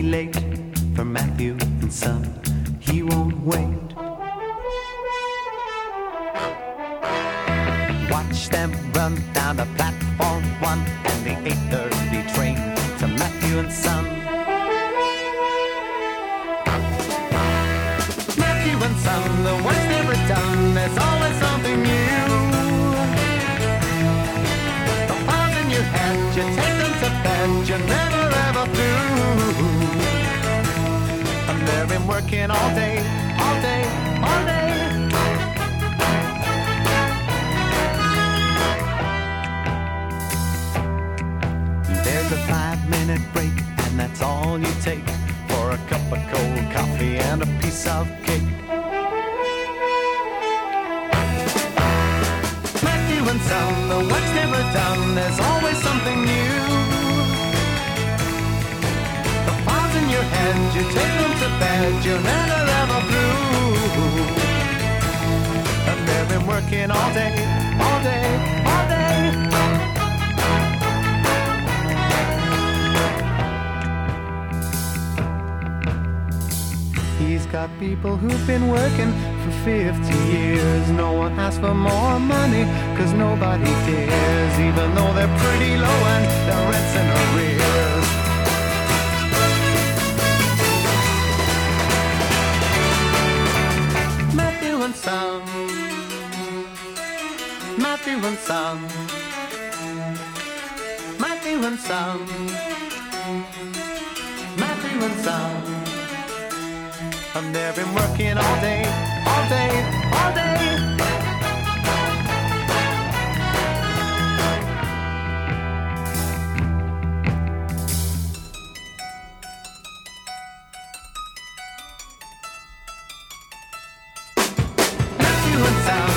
be late for Matthew and Son. He won't wait. Watch them run down the platform 1 and the 8:30 train to Matthew and Son. Matthew and Son, the work's never done. There's always something new. The files in your hand, you take them to bed, you're never ever through. And they've been working all day, all day, all day. There's a 5-minute break, and that's all you take for a cup of cold coffee and a piece of cake. Matthew and Son, the work's never done. There's always something new. The files in your head, you take them to bed, you're never ever through. And they've been working all day, all day, all day. He's got people who've been working for 50 years. No one asks for more money, cause nobody cares, even though they're pretty low and their rent's in arrears. Matthew and Son, Matthew and Son, Matthew and Son, Matthew and Son. And they've been working all day, all day, all day. Matthew and Son.